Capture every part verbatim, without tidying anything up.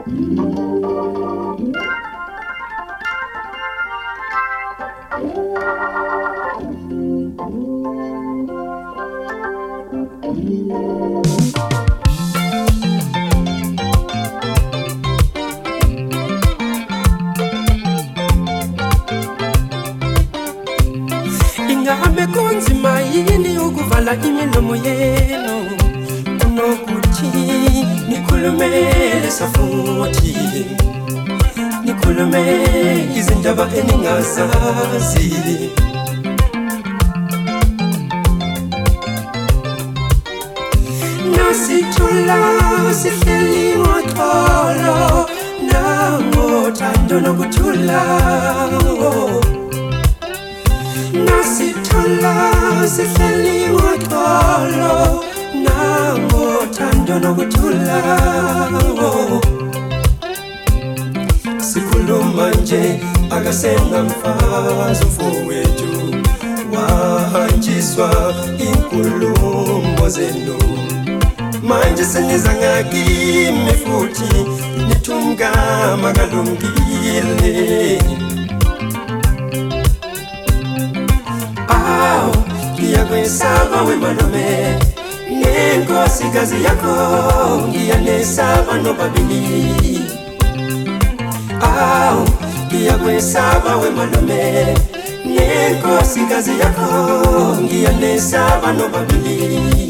Ingabe kunzima yini ukuvala imilomo yenu kunokuthi nikhulumele safuthi nikhulume izindaba eningazazi nasithola sihleli ngoxolo nangothando nokuthula nasithola sihleli ngoxolo nangothando nokuthula sikhuluma nje akasengamfazi umfowethu wahanjiswa inkulumo zenu manje seniza ngakimi futhi nithumgama kalungile aw ngiyakwesaba wemalume nenkosikazi yakho ngiyanesaba nobabili aw ngiyakwesaba wemalume nenkosikazi yakho ngiyanesaba nobabili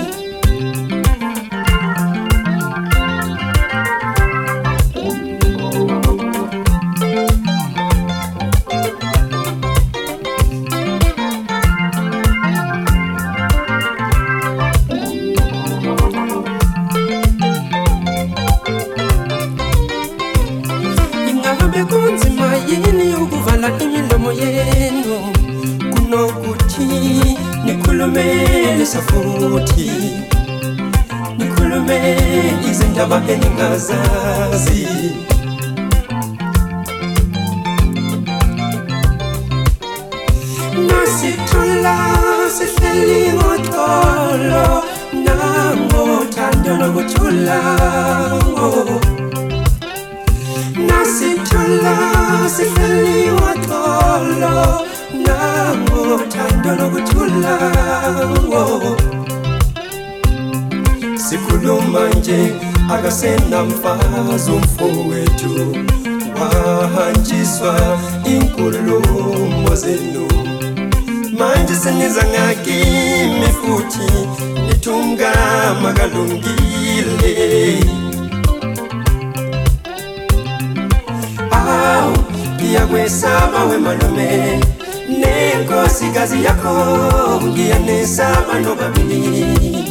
kunzima yini ukuvala imilomo yenu kunokuthi nikhulumele safuthi nikhulume izindaba eningazazi nasithola sihleli ngoxolo nangothando nokuthula nasithola sihleli ngoxolo nangothando nokuthula sikhuluma nje akasenamfazi umfowethu wahanjiswa inkulumo zenu manje seniza ngakimi futhi nithumgama kalungile aw ngiyakwesaba wemalume nenkosikazi yakho ngiyanesaba nobabili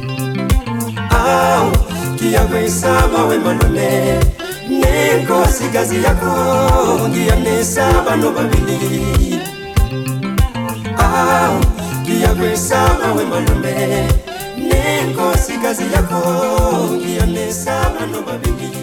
aw ngiyakwesaba wemalume nenkosikazi yakho ngiyanesaba nobabili aw ngiyakwesaba wemalume nenkosikazi yakho ngiyanesaba nobabili